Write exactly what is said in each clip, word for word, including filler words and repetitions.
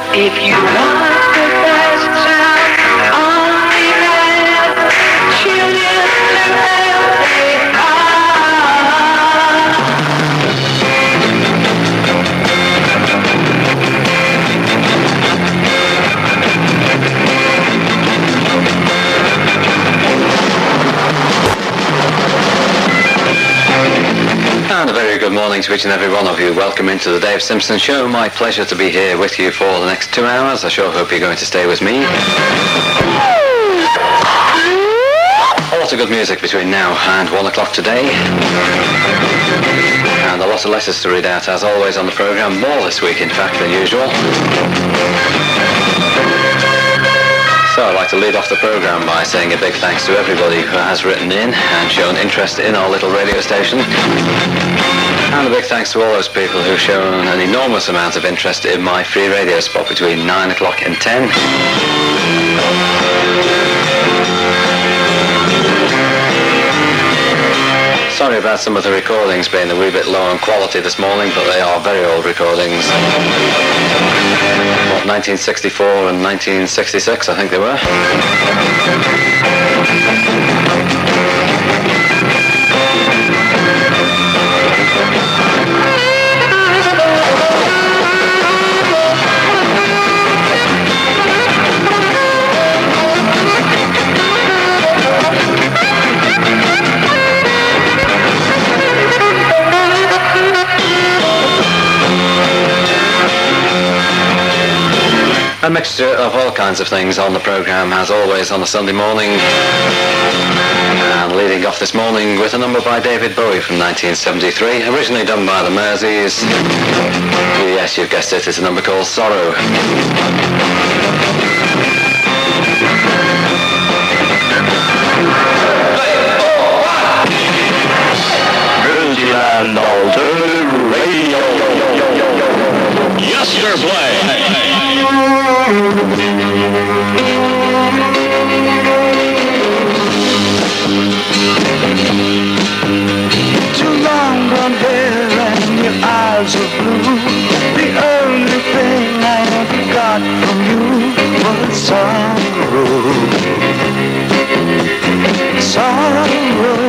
If you want the best sound on demand, tune in to L A R. And a very good morning to each and every one of you. Welcome into the Dave Simpson Show. My pleasure to be here with you for the next two hours. I sure hope you're going to stay with me. A lot of good music between now and one o'clock today. And a lot of letters to read out, as always, on the programme. More this week, in fact, than usual. So I'd like to lead off the programme by saying a big thanks to everybody who has written in and shown interest in our little radio station. And a big thanks to all those people who've shown an enormous amount of interest in my free radio spot between nine o'clock and ten. Sorry about some of the recordings being a wee bit low on quality this morning, but they are very old recordings. What, nineteen sixty-four and nineteen sixty-six, I think they were. A mixture of all kinds of things on the programme, as always, on a Sunday morning. And leading off this morning with a number by David Bowie from nineteen seventy-three, originally done by the Merseys. Yes, you've guessed it, it's a number called Sorrow. Grizzlyland Alter Radio. Yes, sir, play. Too long blonde hair and your eyes are blue. The only thing I ever got from you was sorrow. Sorrow.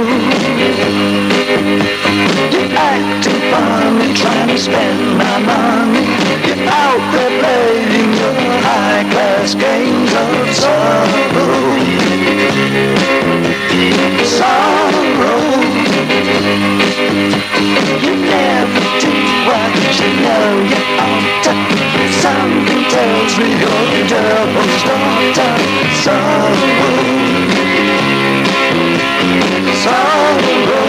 You're acting funny, trying to spend my money. You're out there playing your high-class games of sorrow. Sorrow. You never do what you know you ought to. Something tells me you're the devil's daughter. Sorrow. Sorrow.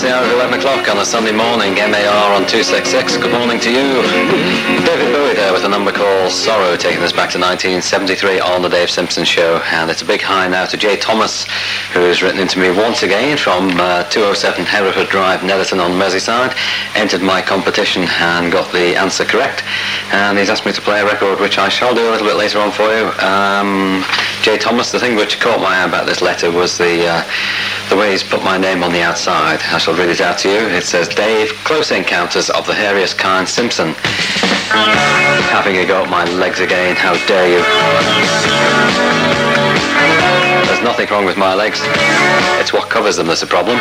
the hour of eleven o'clock on a Sunday morning, M A R on two sixty-six. Good morning to you. David Bowie there with a number called Sorrow, taking us back to nineteen seventy-three on the Dave Simpson Show. And it's a big hi now to Jay Thomas, who has written into me once again from uh, two oh seven Hereford Drive, Netherton on Merseyside. Entered my competition and got the answer correct. And he's asked me to play a record, which I shall do a little bit later on for you. Um, Jay Thomas, the thing which caught my eye about this letter was the uh, the way he's put my name on the outside. I shall read it out to you. It says, Dave, close encounters of the hairiest kind, Simpson. Having a go at my legs again, how dare you. There's nothing wrong with my legs. It's what covers them that's a problem.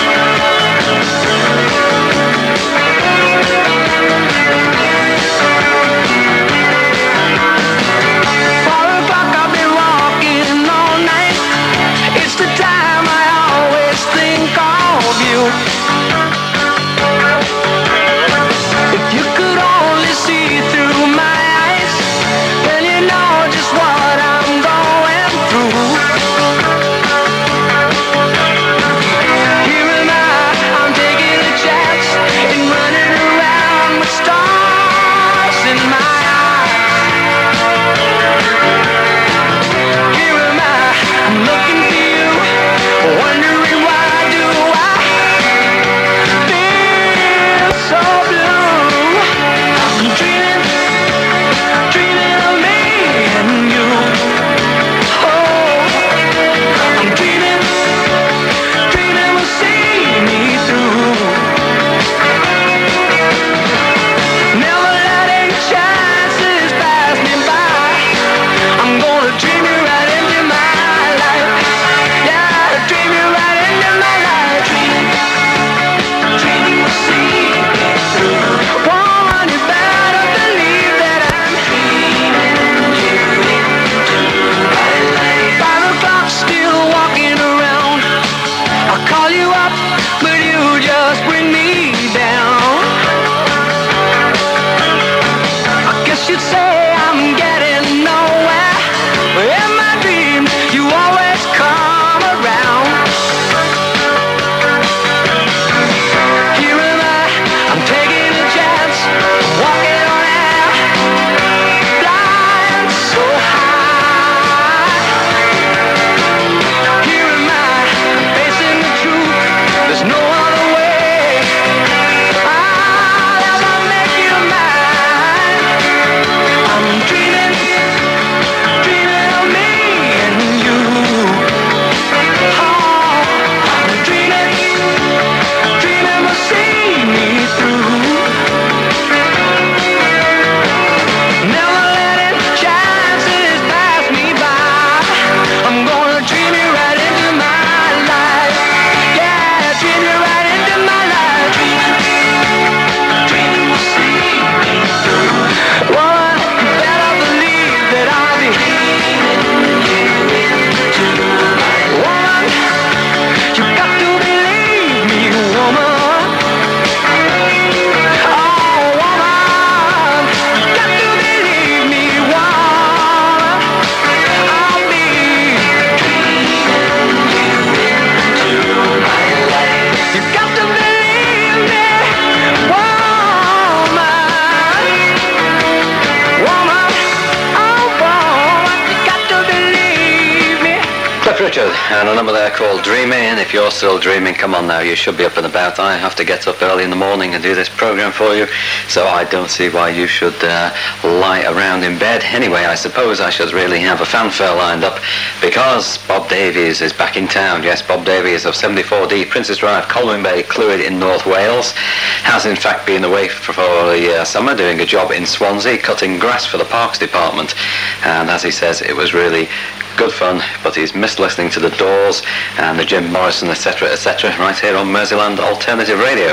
Richard, and a number there called Dreaming. If you're still dreaming, come on now, you should be up and about. I have to get up early in the morning and do this program for you, so I don't see why you should uh, lie around in bed. Anyway, I suppose I should really have a fanfare lined up, because Bob Davies is back in town. Yes, Bob Davies of seventy-four D Princess Drive, Colwyn Bay, Clwyd in North Wales, has in fact been away for, for the uh, summer doing a job in Swansea, cutting grass for the Parks Department, and as he says, it was really good fun, but he's missed listening to the Doors and the Jim Morrison, etc, etc, right here on Merseyland Alternative Radio.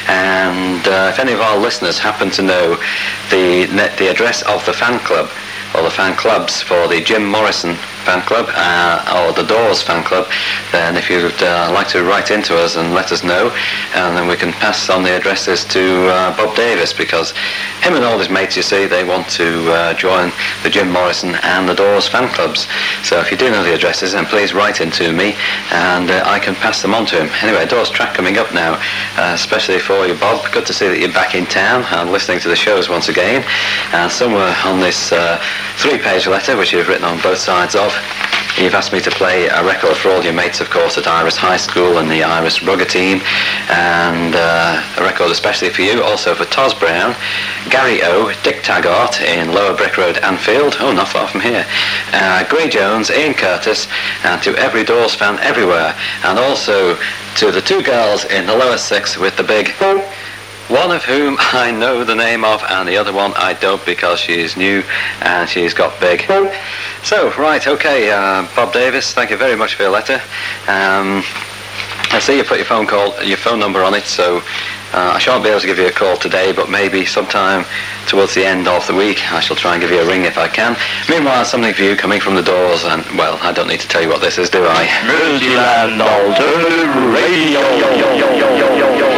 And uh, if any of our listeners happen to know the the address of the fan club or the fan clubs for the Jim Morrison fan club, uh, or the Doors fan club, then if you'd uh, like to write into us and let us know, and then we can pass on the addresses to uh, Bob Davis, because him and all his mates, you see, they want to uh, join the Jim Morrison and the Doors fan clubs. So if you do know the addresses, then please write into me, and uh, I can pass them on to him. Anyway, Doors track coming up now, uh, especially for you, Bob. Good to see that you're back in town and listening to the shows once again. And somewhere on this uh, three-page letter, which you've written on both sides of, you've asked me to play a record for all your mates, of course, at Iris High School and the Iris Rugger team, and uh, a record especially for you, also for Toz Brown, Gary O, Dick Taggart in Lower Brick Road, Anfield, oh, not far from here, uh, Gray Jones, Ian Curtis, and to every Doors fan everywhere, and also to the two girls in the lower six with the big... one of whom I know the name of, and the other one I don't, because she's new and she's got big. So, right, okay, uh, Bob Davis, thank you very much for your letter. Um, I see you put your phone call, your phone number on it, so uh, I shan't be able to give you a call today, but maybe sometime towards the end of the week I shall try and give you a ring if I can. Meanwhile, something for you coming from the Doors, and, well, I don't need to tell you what this is, do I? Multiland Alternative Radio.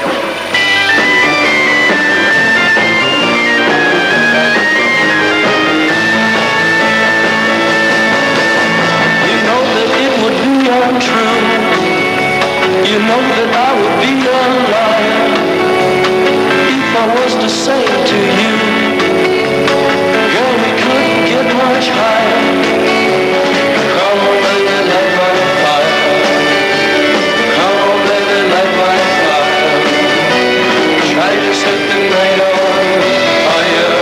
True. You know that I would be a liar if I was to say to you, girl, we couldn't get much higher. Come on, baby, light my fire. Come on, baby, light my fire. Try to set the night on fire.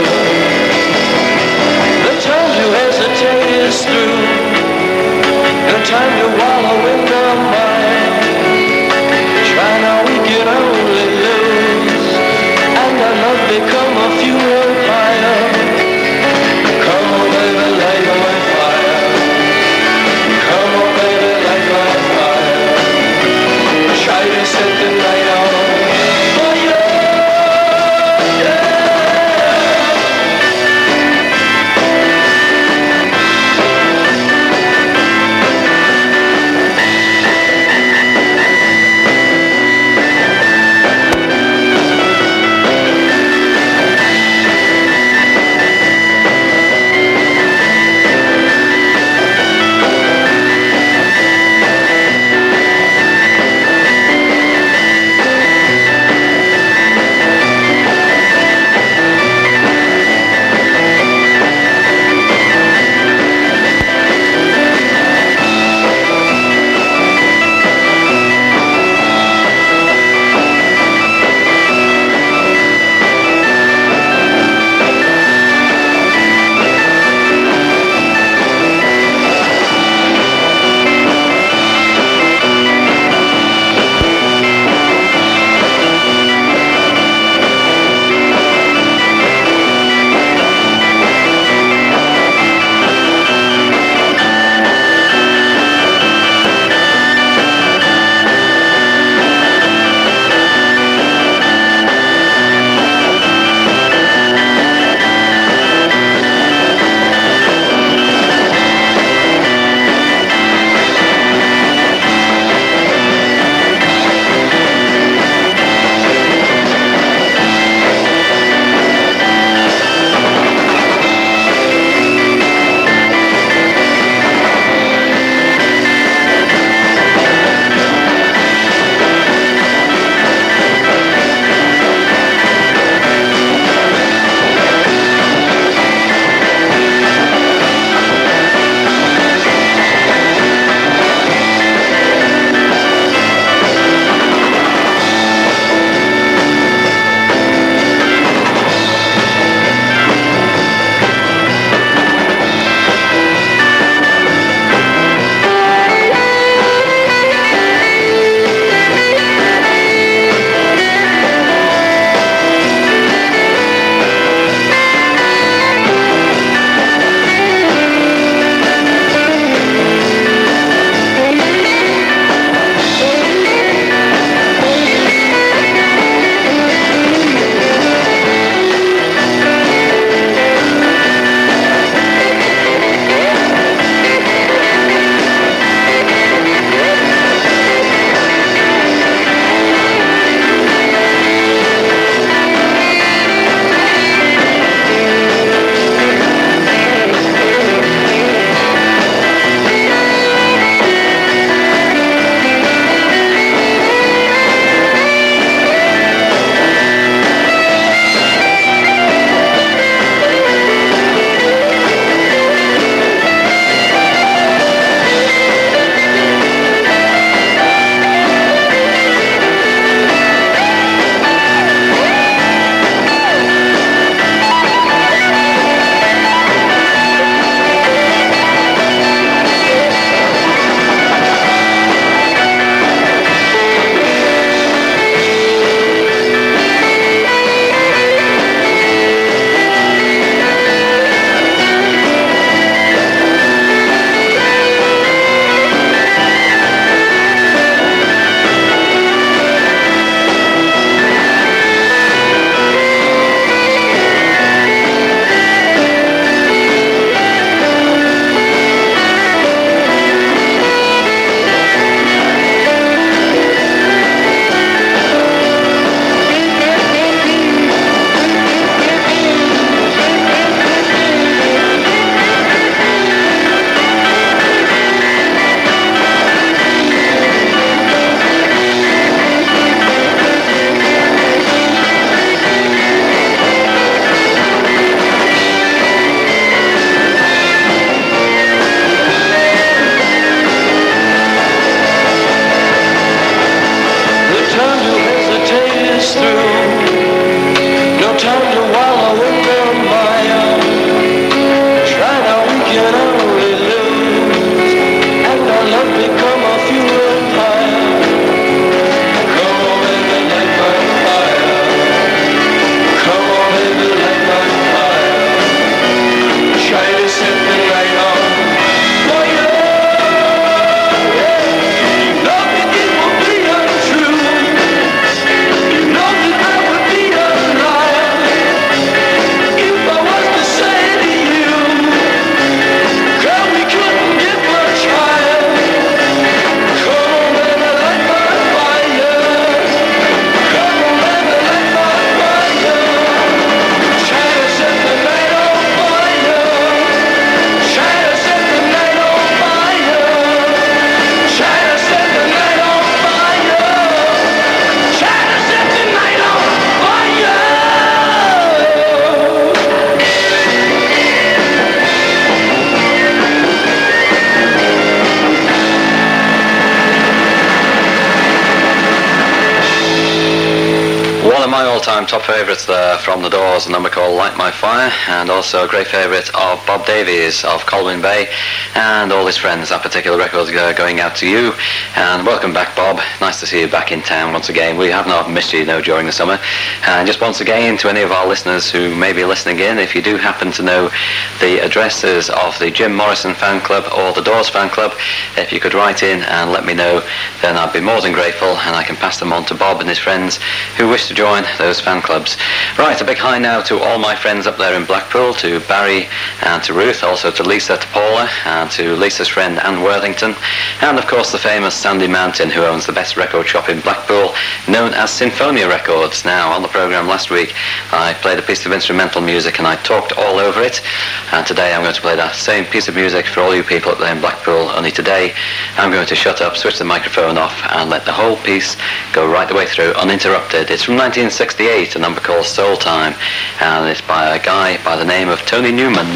The time to hesitate is through. No time to wallow in the mire. Try now, we can only lose. And I love my all-time top favourites there from The Doors, a number called Light My Fire, and also a great favourite of Bob Davies of Colwyn Bay and all his friends. That particular record's going out to you, and welcome back, Bob. Nice to see you back in town once again. We have not missed you, you know, during the summer. And just once again, to any of our listeners who may be listening in, if you do happen to know the addresses of the Jim Morrison fan club or the Doors fan club, if you could write in and let me know, then I'd be more than grateful, and I can pass them on to Bob and his friends who wish to join those fan clubs. Right, a big hi now to all my friends up there in Blackpool, to Barry and to Ruth, also to Lisa, to Paula, and to Lisa's friend Anne Worthington, and of course the famous Sandy Mountain, who owns the best record shop in Blackpool, known as Sinfonia Records. Now, on the programme last week, I played a piece of instrumental music and I talked all over it, and today I'm going to play that same piece of music for all you people up there in Blackpool, only today I'm going to shut up, switch the microphone off, and let the whole piece go right the way through uninterrupted. It's from nineteen sixty-eight, a number called Soul Time, and it's by a guy by the name of Tony Newman.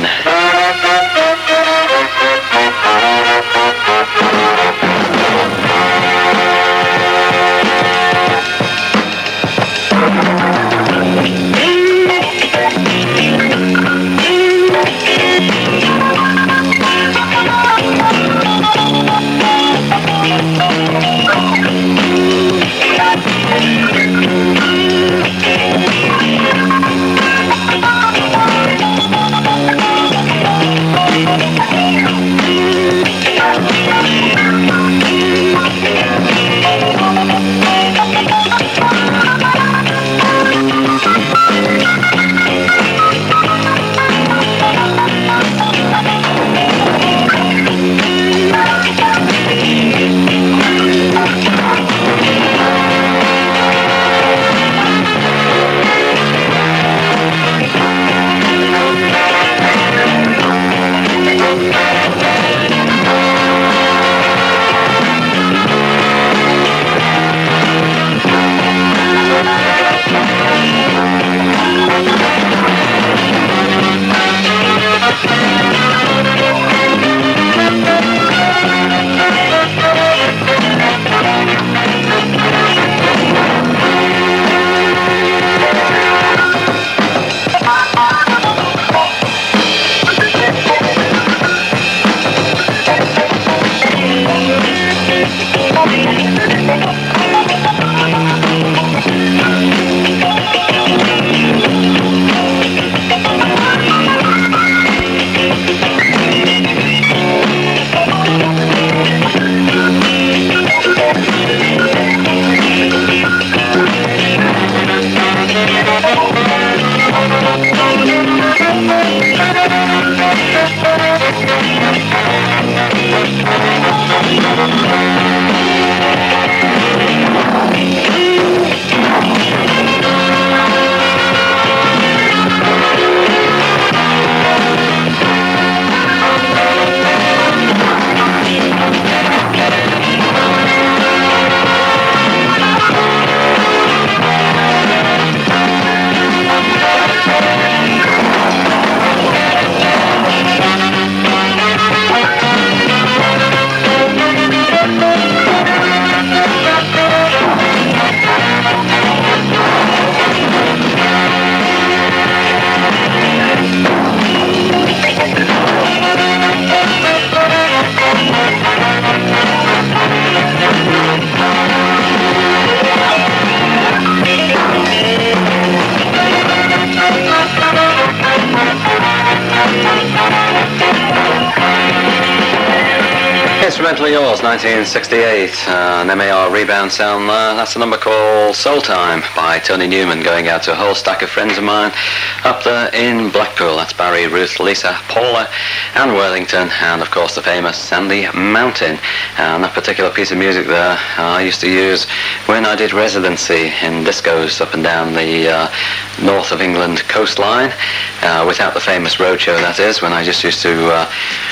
Instrumentally Yours, nineteen sixty-eight, uh, an M A R rebound sound there. That's a number called Soul Time by Tony Newman, going out to a whole stack of friends of mine up there in Blackpool. That's Barry, Ruth, Lisa, Paula, Anne Worthington, and of course the famous Sandy Mountain. And that particular piece of music there uh, I used to use when I did residency in discos up and down the uh, north of England coastline, uh, without the famous roadshow, that is, when I just used to uh,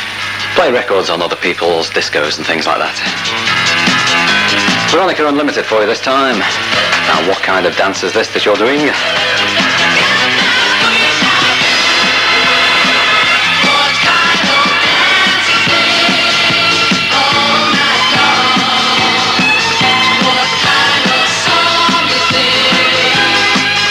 play records on other people's discos and things like that. Veronica Unlimited for you this time. Now, what kind of dance is this that you're doing? What kind of song is this?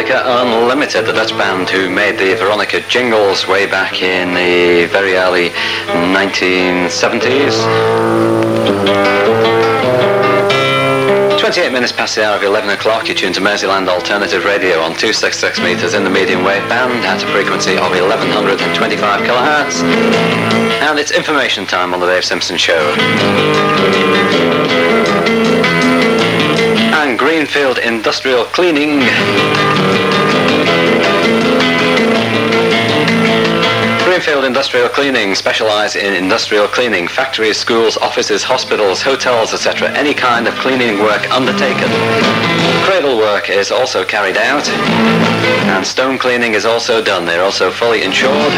Veronica Unlimited, the Dutch band who made the Veronica jingles way back in the very early nineteen seventies. twenty-eight minutes past the hour of eleven o'clock, you're tuned to Merseyland Alternative Radio on two sixty-six metres in the medium wave band at a frequency of eleven twenty-five kilohertz. And it's information time on the Dave Simpson Show. And Greenfield Industrial Cleaning. Greenfield Industrial Cleaning specialise in industrial cleaning, factories, schools, offices, hospitals, hotels, et cetera. Any kind of cleaning work undertaken. Cradle work is also carried out, and stone cleaning is also done. They're also fully insured.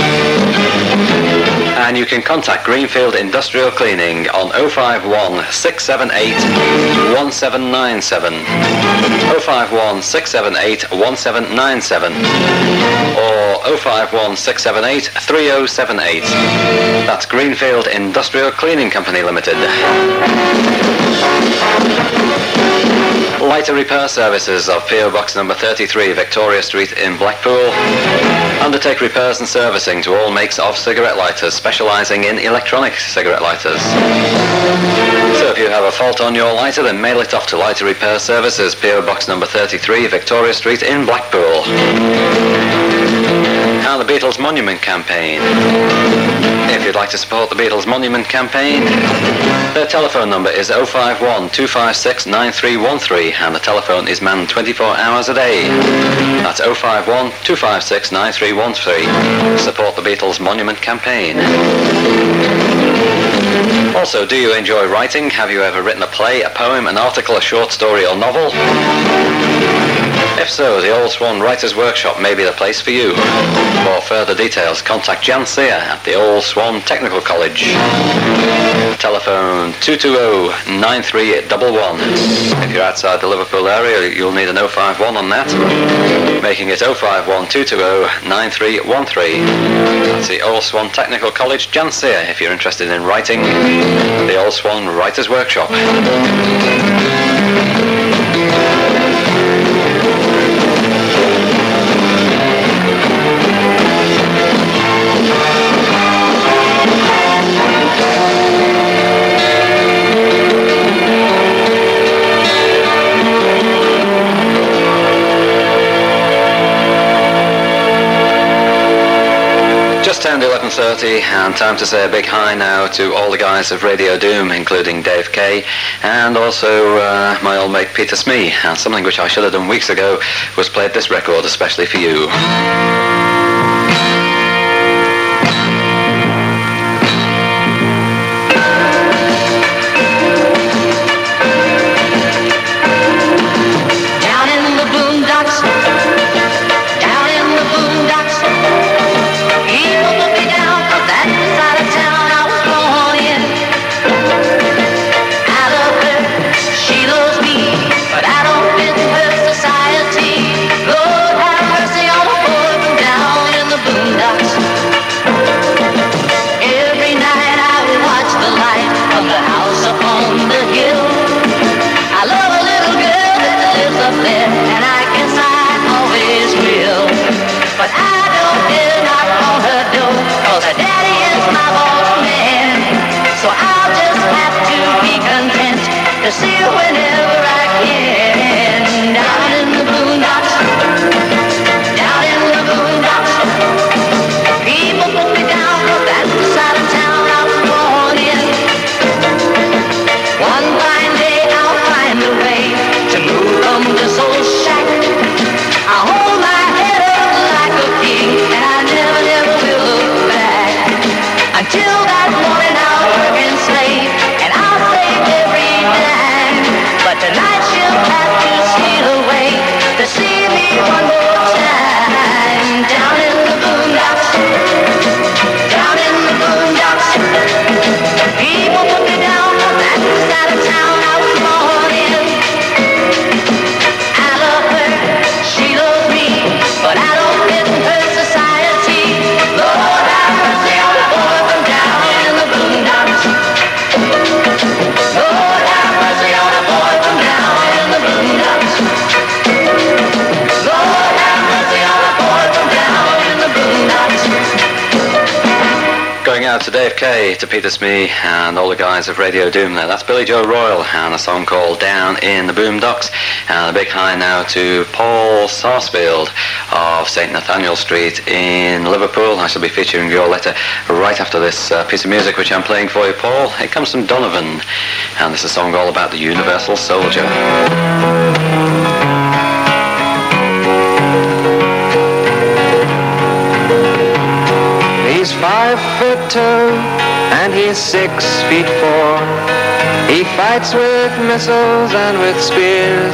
And you can contact Greenfield Industrial Cleaning on oh five one, six seven eight, one seven nine seven, oh five one, six seven eight, one seven nine seven, or oh five one, six seven eight, three oh seven eight. That's Greenfield Industrial Cleaning Company Limited. Lighter repair services of P O Box number thirty-three, Victoria Street in Blackpool. Undertake repairs and servicing to all makes of cigarette lighters, specialising in electronic cigarette lighters. So if you have a fault on your lighter, then mail it off to Lighter Repair Services, P O Box number thirty-three, Victoria Street in Blackpool. And the Beatles Monument Campaign. If you'd like to support the Beatles Monument Campaign, their telephone number is oh five one, two five six, nine three one three, and the telephone is manned twenty-four hours a day. That's oh five one, two five six, nine three one three. Support the Beatles Monument Campaign. Also, do you enjoy writing? Have you ever written a play, a poem, an article, a short story or novel? If so, the Old Swan Writers' Workshop may be the place for you. For further details, contact Jan Sear at the Old Swan Technical College. Telephone two two zero, nine three one one. If you're outside the Liverpool area, you'll need an oh five one on that, making it oh five one, two two zero, nine three one three. That's the Old Swan Technical College, Jan Sear, if you're interested in writing. The Old Swan Writers' Workshop. Just turned eleven thirty, and time to say a big hi now to all the guys of Radio Doom, including Dave Kay, and also uh, my old mate Peter Smee. And something which I should have done weeks ago was played this record especially for you. But I don't fit her society. Lord have mercy on a boy from down to Dave Kay, to Peter Smee, and all the guys of Radio Doom there. That's Billy Joe Royal and a song called Down in the Boondocks. And a big hi now to Paul Sarsfield of Saint Nathaniel Street in Liverpool. I shall be featuring your letter right after this uh, piece of music which I'm playing for you, Paul. It comes from Donovan, and this is a song all about the Universal Soldier. He's five foot two and he's six feet four. He fights with missiles and with spears.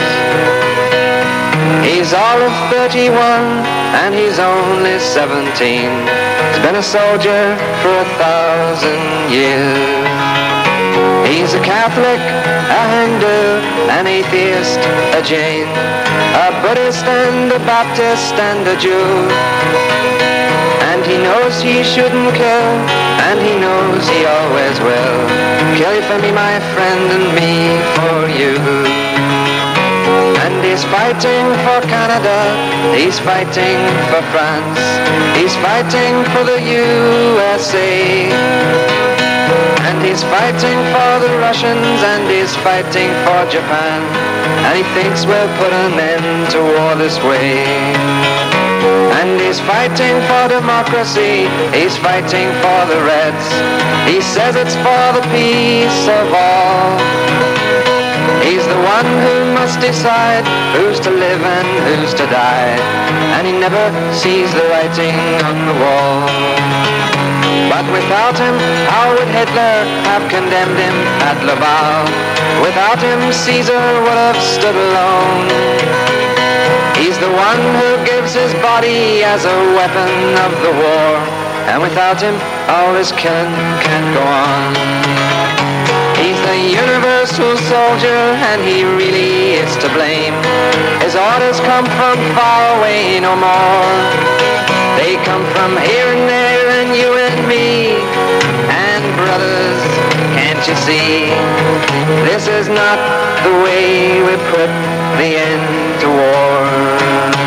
He's all of thirty-one and he's only seventeen. He's been a soldier for a thousand years. He's a Catholic, a Hindu, an atheist, a Jain, a Buddhist and a Baptist and a Jew. And he knows he shouldn't kill, and he knows he always will. Kill you for me, my friend, and me for you. And he's fighting for Canada, he's fighting for France, he's fighting for the U S A. And he's fighting for the Russians, and he's fighting for Japan. And he thinks we'll put an end to war this way. And he's fighting for democracy, he's fighting for the Reds. He says it's for the peace of all. He's the one who must decide who's to live and who's to die. And he never sees the writing on the wall. But without him, how would Hitler have condemned him at Laval? Without him, Caesar would have stood alone. He's the one who gives his body as a weapon of the war. And without him, all this killing can't go on. He's the universal soldier, and he really is to blame. His orders come from far away no more. They come from here and there, and you and me. And brothers, can't you see? This is not the way we put the end to war.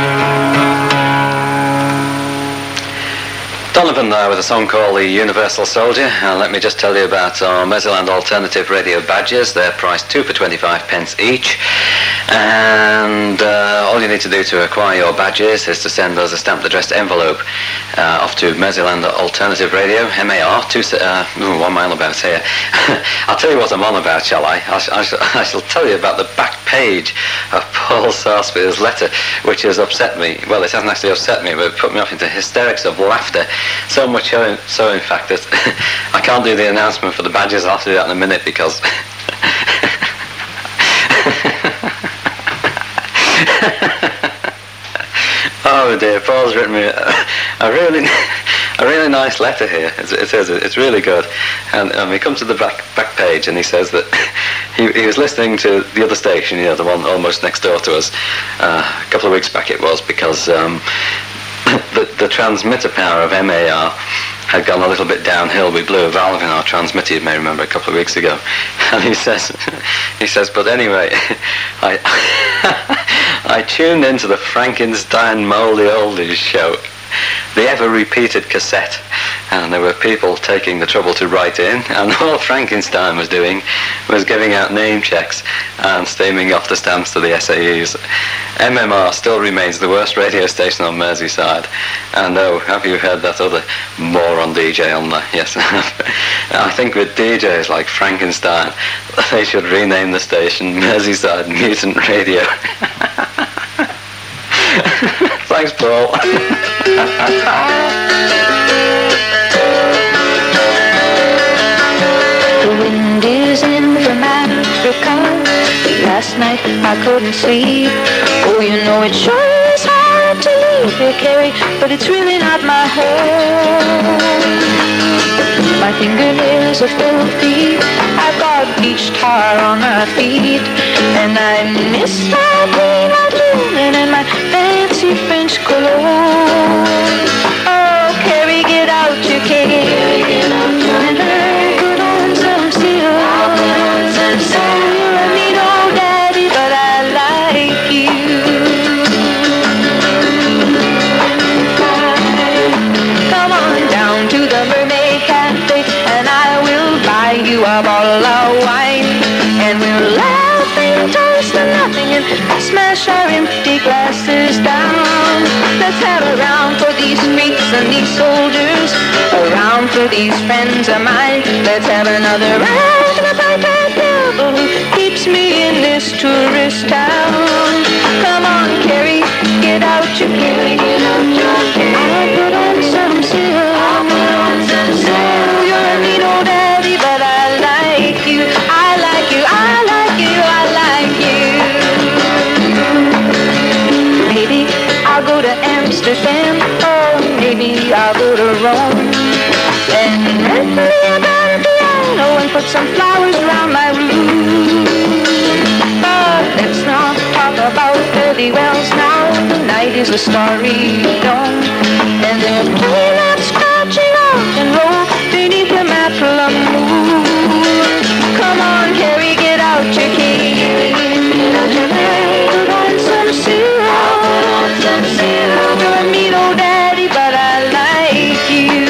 Donovan there with a song called The Universal Soldier. And let me just tell you about our Meziland Alternative Radio badges. They're priced two for twenty-five pence each. And uh, all you need to do to acquire your badges is to send us a stamped addressed envelope uh, off to Meziland Alternative Radio, M A R, two, uh, ooh, one mile about here. I'll tell you what I'm on about, shall I? I, sh- I, sh- I shall tell you about the back page of Paul Sarsfield's letter, which has upset me. Well, it hasn't actually upset me, but it put me off into hysterics of laughter. So much so, so in fact, that I can't do the announcement for the badges. I'll have to do that in a minute because... Oh dear, Paul's written me a, a really, a really nice letter here. It's, it is, it's really good. And um, we come to the back back page, and he says that he, he was listening to the other station, you know, the one almost next door to us, uh, a couple of weeks back it was, because um, the, the transmitter power of M A R had gone a little bit downhill. We blew a valve in our transmitter, you may remember, a couple of weeks ago. And he says, he says, but anyway, I I tuned into the Frankenstein Mouldy Oldies show, the ever-repeated cassette, and there were people taking the trouble to write in, and all Frankenstein was doing was giving out name checks and steaming off the stamps to the S A Es. M M R still remains the worst radio station on Merseyside, and oh, have you heard that other moron D J on there? Yes. I think with D Js like Frankenstein, they should rename the station Merseyside Mutant Radio. Thanks, Paul. The wind is in from Africa. Last night I couldn't sleep. Oh, you know it sure is hard to leave here, Carrie, but it's really not my home. My fingernails are filthy. I've got bleached tar on my feet, and I miss my green linen and my fancy French cologne. Oh, Carrie, get out your cane and put on some steel. So you don't need old daddy, but I like you. Come on down to the Mermaid Cafe you a bottle of wine, and we'll laugh and toast to nothing and smash our empty glasses down. Let's have a round for these freaks and these soldiers, a round for these friends of mine. Let's have another round for the pipe devil who keeps me in this tourist town. Come on, Carrie, get out your Carrie, get out your Carrie. I'll put on some silk. I'll put on some silk. Oh, you're a mean old daddy, but I like you. I like you, I like you, I like you. Maybe I'll go to Amsterdam, or maybe I'll go to Rome, and rent me a grand piano and put some flowers around my room. But let's not talk about early wells now. The night is a starry dawn, and they're playing that scratching rock and roll beneath the Maplum moon. Come on, Carrie, get out your key. Put on some syrup. Put on some syrup. You're a mean old daddy, but I like you.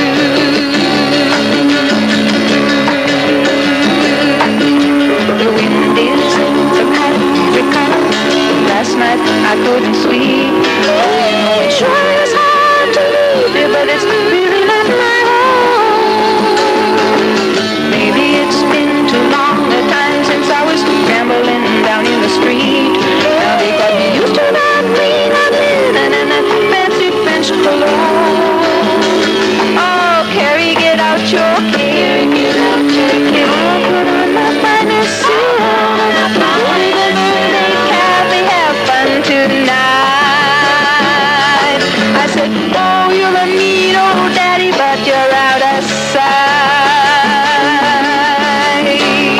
The wind is from Africa. Last night I couldn't sleep. It sure is hard to leave it, but it's really not my home. Maybe it's been too long a time since I was gambling down in the street. Now they got me used to that green and linen and that fancy French cologne. Oh, Carrie, get out your Carrie, get out your Carrie. I'll put on my finest silk. Only the birthday Kathy have fun tonight. I said, oh, you're a mean old daddy, but you're out of sight.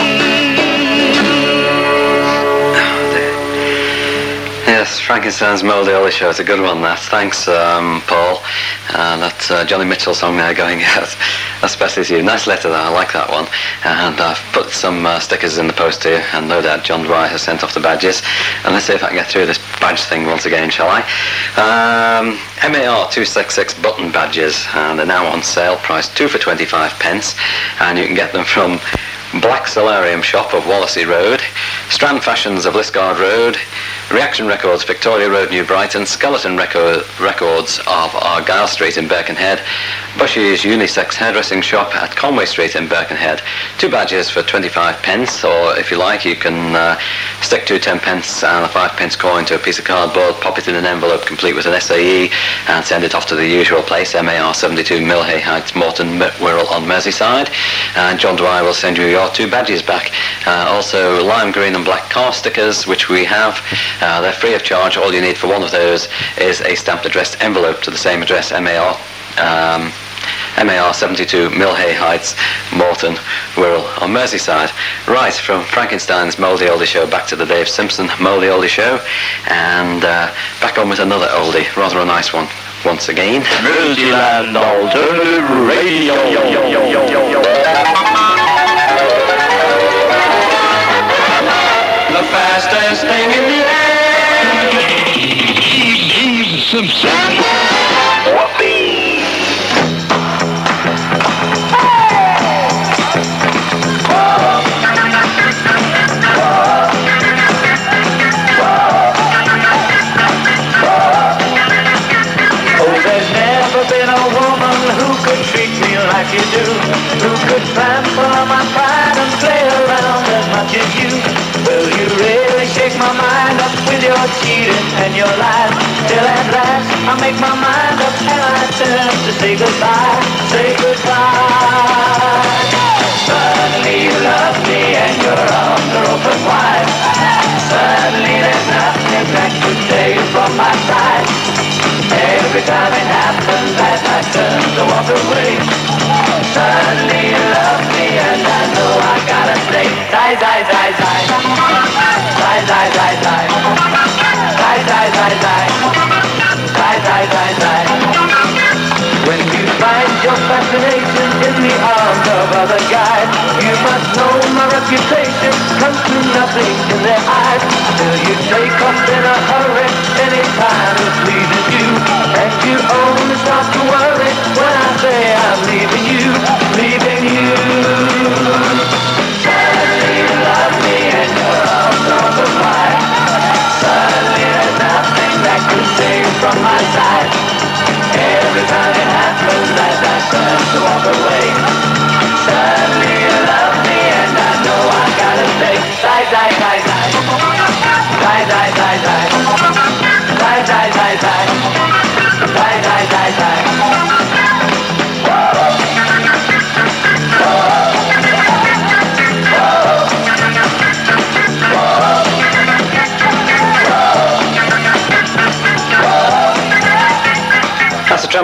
Yes, Frankenstein's Mouldy Ollie Show. It's a good one, that. Thanks, um, Paul. And that uh, Johnny Mitchell song there going out, especially to you. Nice letter there, I like that one. And I've put some uh, stickers in the post here, and no doubt John Dwyer has sent off the badges. And let's see if I can get through this badge thing once again, shall I? Um, M A R two sixty-six button badges, and they're now on sale, priced two for twenty-five pence, and you can get them from Black Solarium Shop of Wallasey Road, Strand Fashions of Liskeard Road, Reaction Records, Victoria Road, New Brighton, Skeleton Reco- Records of Argyle Street in Birkenhead, Bushy's Unisex Hairdressing Shop at Conway Street in Birkenhead. Two badges for twenty-five pence, or if you like, you can uh, stick two ten pence and a five pence coin to a piece of cardboard, pop it in an envelope complete with an S A E, and send it off to the usual place, M A R seventy-two Millhay Heights, Morton, Wirral on Merseyside. And John Dwyer will send you your two badges back. Uh, also, lime green and black car stickers, which we have. Uh, they're free of charge. All you need for one of those is a stamped addressed envelope to the same address, M A R um, M A R seventy-two Millhay Heights, Morton, Wirral on Merseyside. Right, from Frankenstein's Mouldy Oldie Show back to the Dave Simpson Mouldy Oldie Show, and uh, back on with another oldie, rather a nice one once again. Multiland Alternative Radio. The fastest thing in the air. Dave Simpson. Whoopee. Like you do, who could trample on my pride and play around as much as you? Will you really shake my mind up with your cheating and your lies? Till at last I make my mind up and I turn to say goodbye, say goodbye. Suddenly you love me and your arms are open wide. Suddenly there's nothing that could tear you from my side. Every time it happens that I turn to walk away, suddenly you love me and I know I gotta stay. Die, die, die, die. Die, die, die, die. Die, die, die, die. Die, die, die, die. When you find your fascination in the arms of other guys, you must know my reputation comes to nothing in their eyes. Till you take off in a hurry anytime it pleases you, and you only start to worry when I say I'm leaving you, leaving you.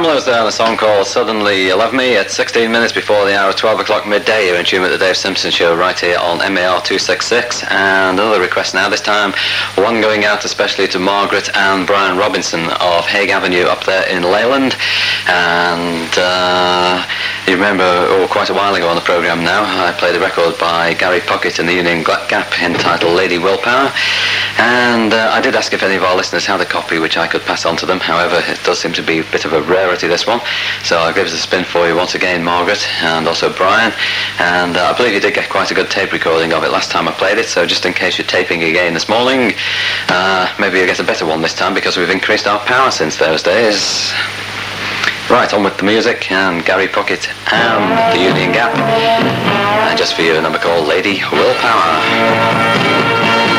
Tremolos there on a song called Suddenly You Love Me at sixteen minutes before the hour of twelve o'clock midday. You're in tune with the Dave Simpson Show right here on M A R two sixty-six. And another request now, this time one going out especially to Margaret and Brian Robinson of Hague Avenue up there in Leyland. And uh, you remember, oh, quite a while ago on the programme now, I played a record by Gary Puckett and the Union Gap entitled Lady Willpower. And uh, I did ask if any of our listeners had a copy which I could pass on to them. However, it does seem to be a bit of a rarity, this one. So I'll give it a spin for you once again, Margaret, and also Brian. And uh, I believe you did get quite a good tape recording of it last time I played it. So just in case you're taping again this morning, uh, maybe you'll get a better one this time because we've increased our power since those days. Right, on with the music, and Gary Puckett and the Union Gap. And just for you, a number called Lady Willpower.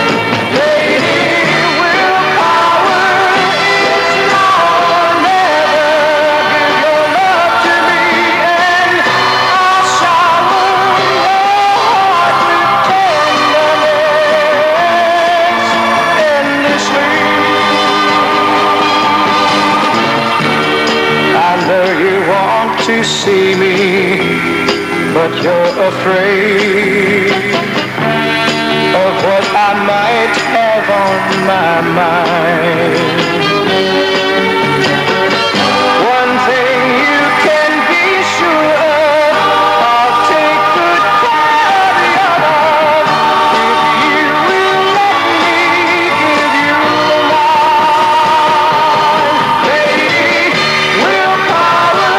To see me, but you're afraid of what I might have on my mind. One thing you can be sure of, I'll take good care of the other, if you will let me give you mine. Lady Willpower,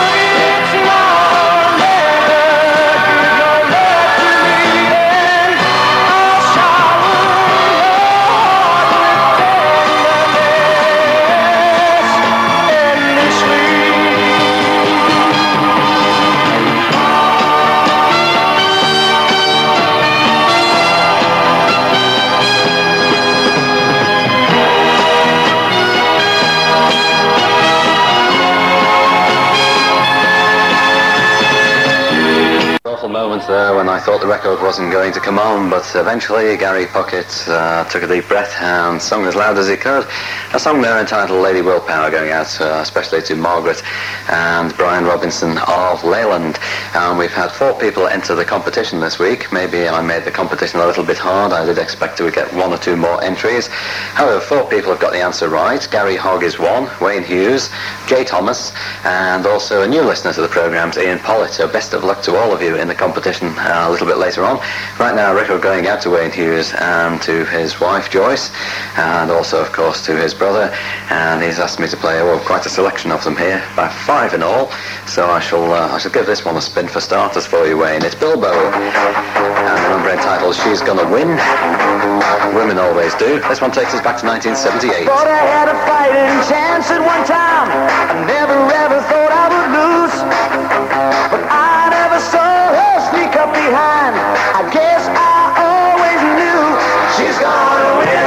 moments there when I thought the record wasn't going to come on, but eventually Gary Puckett uh, took a deep breath and sung as loud as he could. A song there entitled Lady Willpower, going out uh, especially to Margaret and Brian Robinson of Leyland. And we've had four people enter the competition this week. Maybe I made the competition a little bit hard. I did expect to get one or two more entries. However, four people have got the answer right. Gary Hogg is one, Wayne Hughes, Jay Thomas, and also a new listener to the programme's Ian Pollitt. So best of luck to all of you in the competition uh, a little bit later on. Right now, a record going out to Wayne Hughes and to his wife Joyce, and also of course to his brother, and he's asked me to play well, quite a selection of them here, about five in all. So I shall uh, I shall give this one a spin for starters for you, Wayne. It's Bilbo, and the number entitled She's Gonna Win. Women always do. This one takes us back to nineteen seventy-eight. Thought I had a fighting chance at one time. I never ever thought I would lose, but I never saw her sneak up behind. I guess I always knew she's gonna win.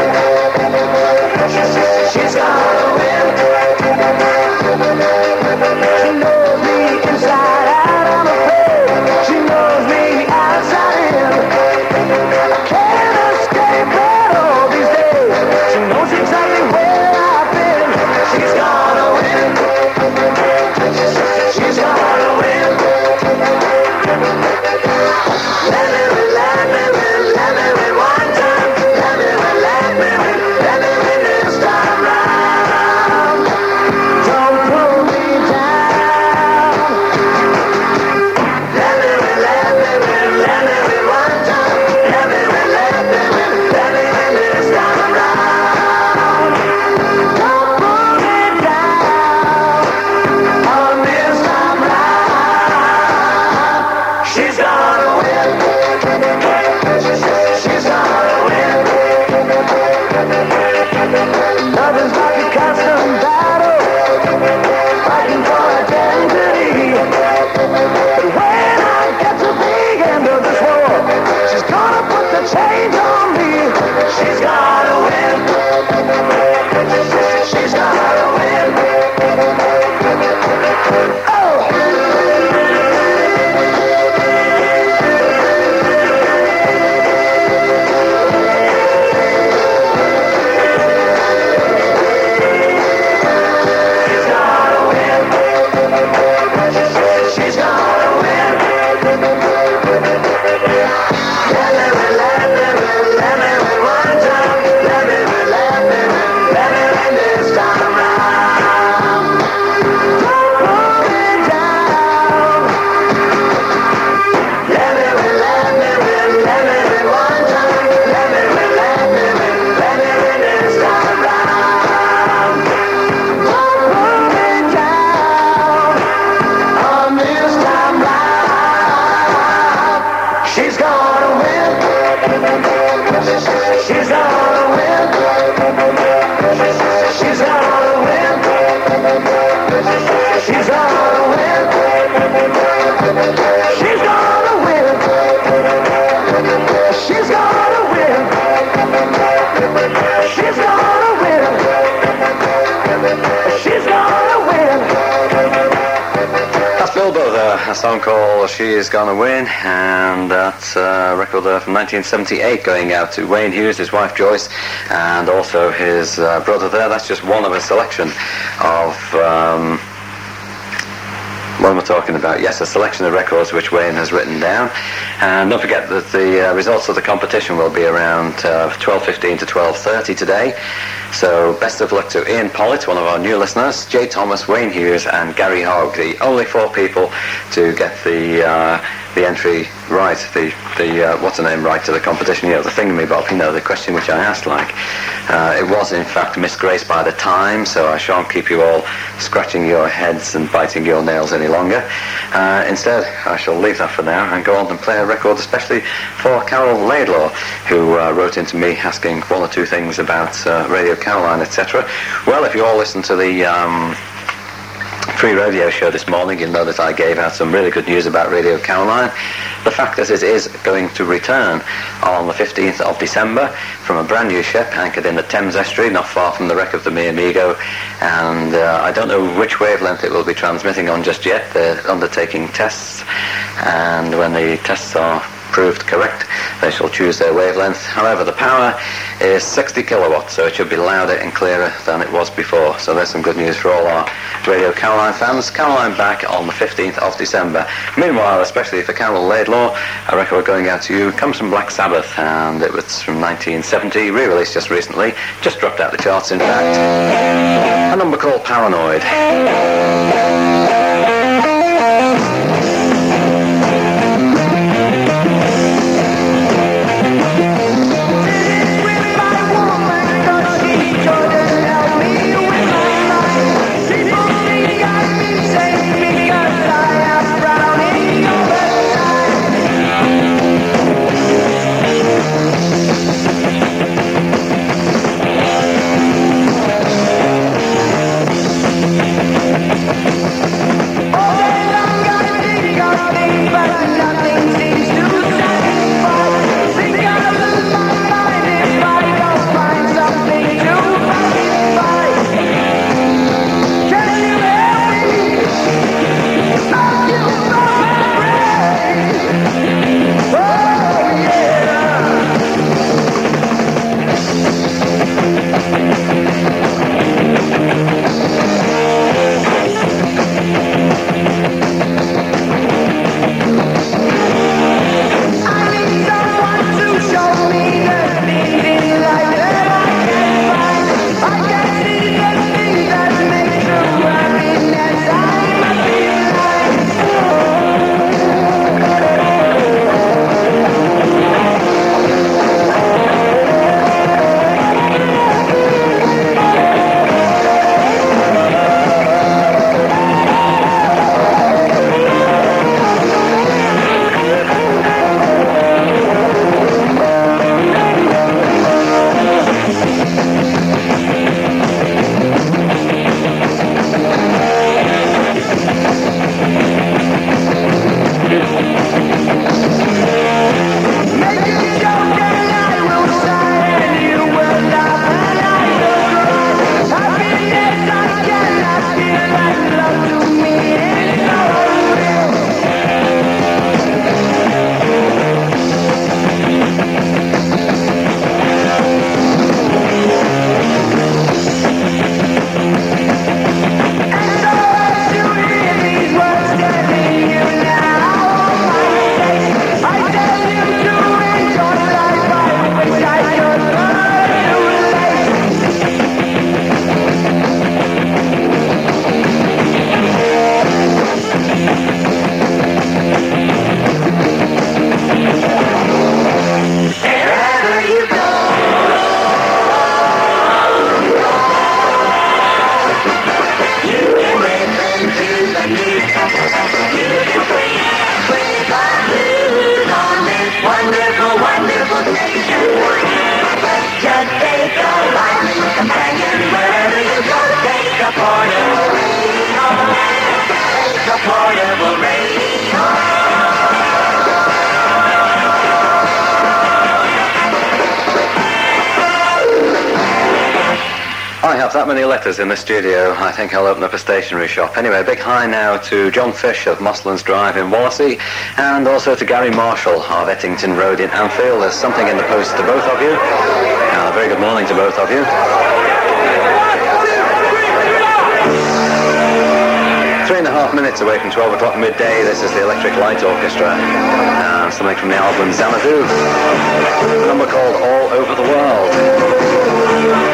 She's gonna win. She knows me inside out, I'm afraid. She knows me outside in. I can't escape her all these days. She knows exactly where I've been. She's gonna win. She's gonna win. Let song called She's Gonna Win, and that's a record there from nineteen seventy-eight going out to Wayne Hughes, his wife Joyce, and also his uh, brother there. That's just one of a selection of... Um, what am I talking about? Yes, a selection of records which Wayne has written down. And don't forget that the uh, results of the competition will be around uh, twelve fifteen to twelve thirty today. So best of luck to Ian Pollitt, one of our new listeners, Jay Thomas, Wayne Hughes and Gary Hogg, the only four people to get the uh, the entry right, the, the uh, what's the name right to the competition, you know, the thingamabob, you know, the question which I asked, like. Uh, it was in fact misgraced by the time, so I shan't keep you all scratching your heads and biting your nails any longer. Uh, instead, I shall leave that for now and go on and play a record especially for Carol Laidlaw, who uh, wrote into me asking one or two things about uh, Radio Caroline, et cetera. Well, if you all listen to the um, free radio show this morning, you'll know that I gave out some really good news about Radio Caroline. The fact that it is going to return on the fifteenth of December from a brand new ship anchored in the Thames Estuary, not far from the wreck of the Mi Amigo, and uh, I don't know which wavelength it will be transmitting on just yet. They're undertaking tests, and when the tests are proved correct, they shall choose their wavelength. However, the power is sixty kilowatts, so it should be louder and clearer than it was before. So there's some good news for all our Radio Caroline fans. Caroline back on the fifteenth of December. Meanwhile, especially for Carol Laidlaw, a record going out to you comes from Black Sabbath, and it was from nineteen seventy, re-released just recently, just dropped out the charts in fact. A number called Paranoid. We'll be right back. that many letters in the studio, I think I'll open up a stationery shop. Anyway, a big hi now to John Fish of Mosslands Drive in Wallasey, and also to Gary Marshall of Ettington Road in Anfield. There's something in the post to both of you. Uh, very good morning to both of you. Three and a half minutes away from twelve o'clock midday, this is the Electric Light Orchestra. And something from the album Xanadu. A number called All Over the World.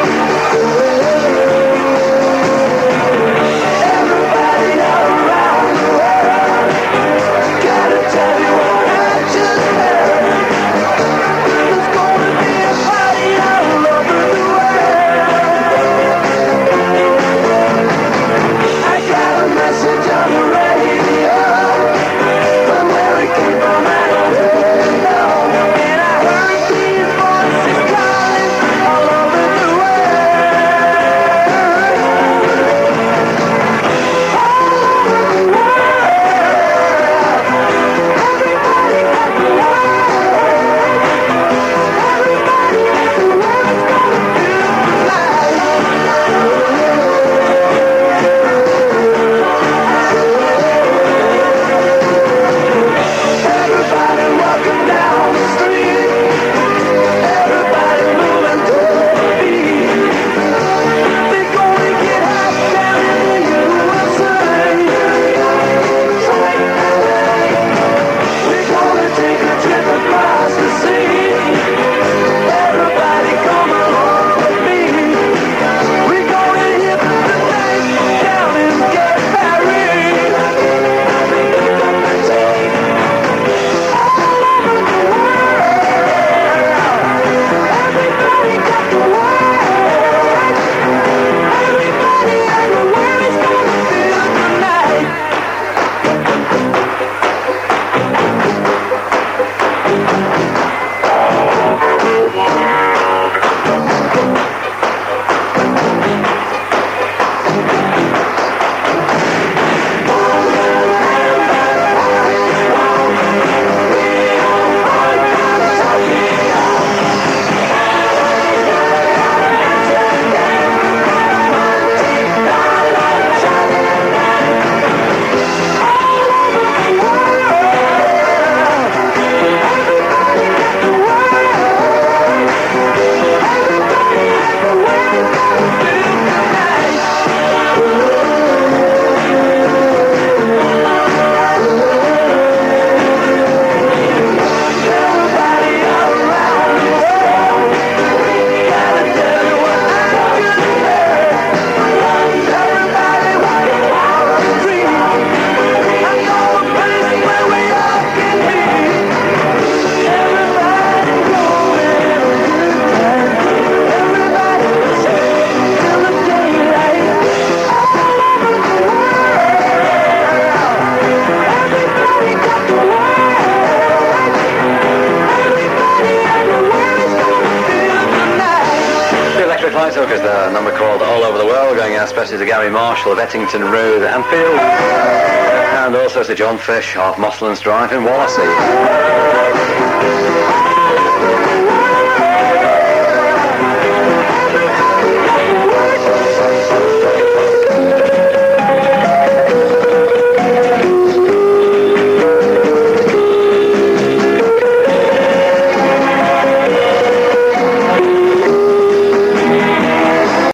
Is the number called All Over the World, going out especially to Gary Marshall of Ettington Road, Anfield, and also to John Fish of Mosslands Drive in Wallasey.